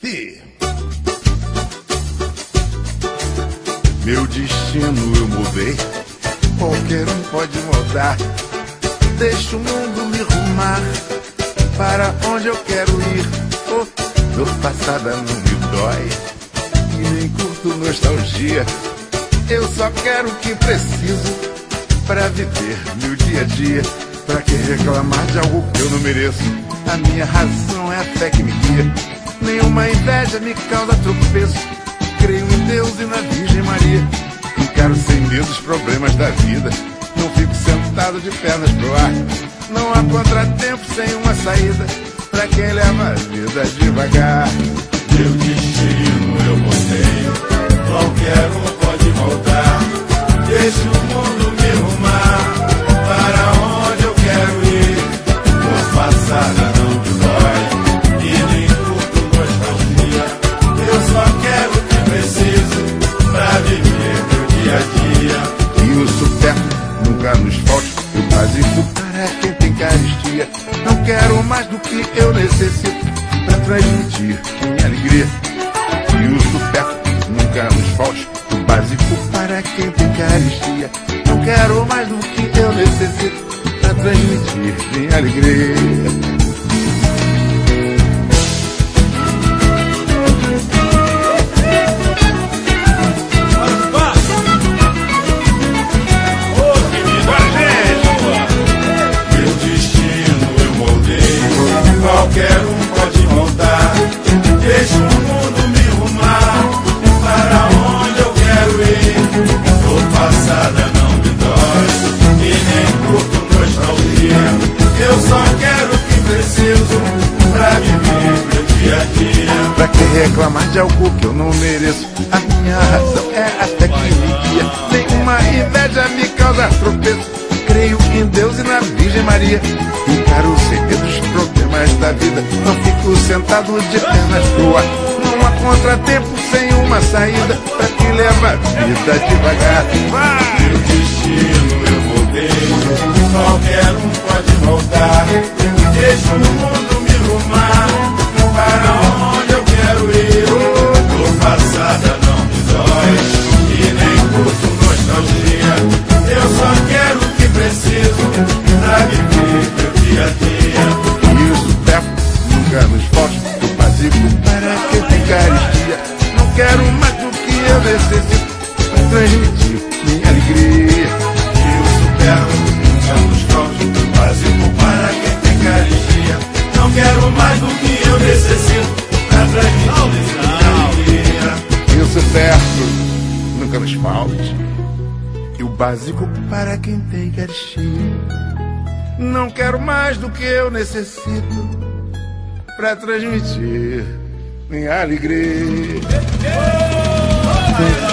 Meu destino eu mudei, qualquer um pode mudar. Deixa o mundo me rumar para onde eu quero ir. Dor passada não me dói e nem curto nostalgia. Eu só quero o que preciso para viver meu dia a dia. Pra que reclamar de algo que eu não mereço? A minha razão é a fé que me guia. Nenhuma inveja me causa tropeço. Creio em Deus e na Virgem Maria. Encaro sem medo os problemas da vida. Não fico sentado de pernas pro ar. Não há contratempo sem uma saída pra quem leva a vida devagar. Meu destino eu mudei, qualquer um pode voltar. Deixa o mundo me rumar para onde eu quero ir. Dor passada não me dói e nem curto nostalgia. Eu só quero o que preciso pra viver meu dia a dia. E o supérfluo nunca nos falte, o básico para quem tem caristia. Não quero mais do que eu necessito pra transmitir minha alegria. E o supérfluo nunca nos falte, o básico para quem tem caristia. Não quero mais do que eu necessito pra transmitir minha alegria. Qualquer um pode moldar. Deixa o mundo me rumar para onde eu quero ir. Dor passada não me dói e nem curto nostalgia. Eu só quero o que preciso pra viver meu dia a dia. Pra que reclamar de algo que eu não mereço? A minha razão é a fé que me guia. Nenhuma inveja me causa tropeço. Creio em Deus e na Virgem Maria. Encaro sem medo os problemas da vida. Não fico sentado de pernas pro ar. Não há contratempo sem uma saída pra quem leva a vida devagar. Meu destino eu mudei, qualquer um pode voltar. Deixa o mundo me rumar para onde eu quero ir. Dor passada não me dói e nem curto nostalgia. Eu só quero o que preciso pra viver meu dia a dia. E o supérfluo nunca nos falte, o básico para quem tem caristia. Não quero mais do que eu necessito pra transmitir minha alegria. E o supérfluo nunca nos falte, o básico para quem tem caristia. Não quero mais do que eu necessito pra transmitir minha alegria. E o supérfluo nunca nos falte, e o básico para quem tem caristia. Não quero mais do que eu necessito pra transmitir minha alegria.